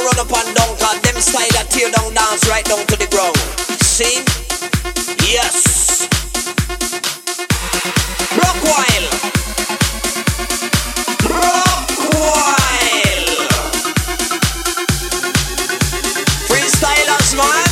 run up and down, cause them style that tear down dance right down to the ground. See? Yes. Rockwile. Rockwile. Freestylers, man.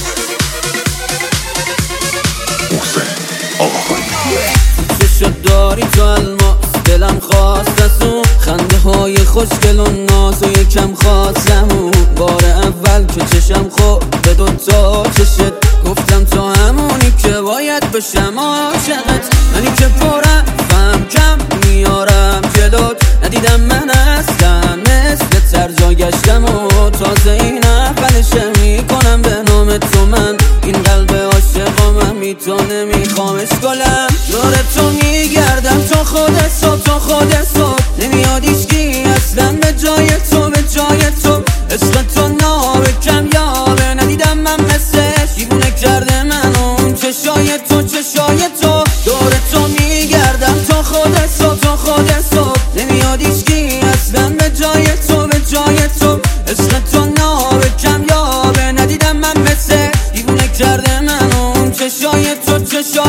شد داری تو الماس دلم خواست از اون خنده های خوشگل و ناز و یکم خواستم اون بار اول که چشم خورد به دوتا چشت گفتم تو همونی که باید بشم عاشقت منی که پرم فهم کم میارم جلوت ندیدم من اصلا مثل ترجا گشتم و تازه این اولشه میکنم به نام تو من این قلب عاشقم میتونه میخوامش گلم دور تو میگردم تو خودت نمیاد ایشکی اصلا به جای تو عشق تو ناب کم یابه ندیدم من مثلش دیوونه کرده من اون چشای تو دور تو میگردم تو خودت نمیاد ایشکی اصلا به جای تو عشق تو ناب کم یابه ندیدم من مثل دیوونه کرده من اون چشای تو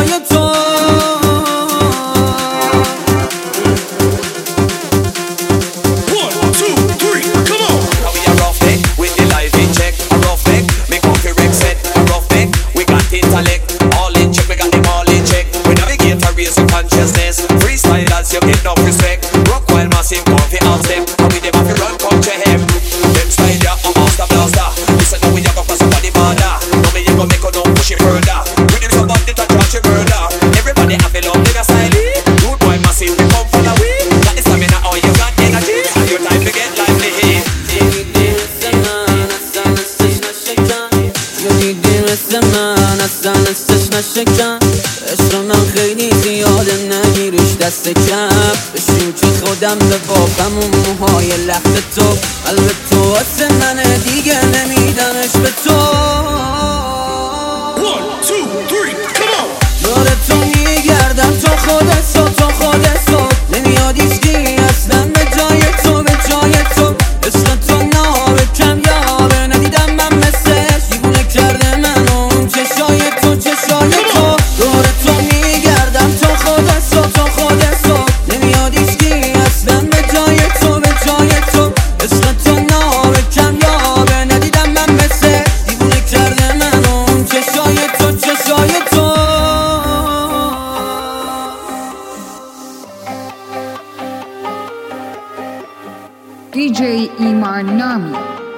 Freestylers, you get no respect. Rockwile massive, comfy out step. And we never fi run come to him. Them style ya, a master blaster. Listen now we a go for somebody border. Now me you go make her no push it further. With him somebody to charge you murder. Everybody have a love nigga style. Rude boy massive, we come for the way. Got the stamina, oh you got energy. And your time to get lively. عشق من خیلی زیاده نگیریش دست کم بشین که خودم به بابم و موهای لخت تو قلب تو واسه منه دیگه نمیدمش به تو 1, 2, 3, come on. دور تو میگردم تو خودت نمیاد ایشکی اصلا به جای تو عشق تو ناب کم یابه ندیدم من مثلش دیوونه کرده من اون چشای تو دور تو میگردم تو خودت نمیاد ایشکی اصلا به جای تو عشق تو ناب کم یابه ندیدم من مثل دیوونه کرده من اون چشای تو DJ Imar Nami.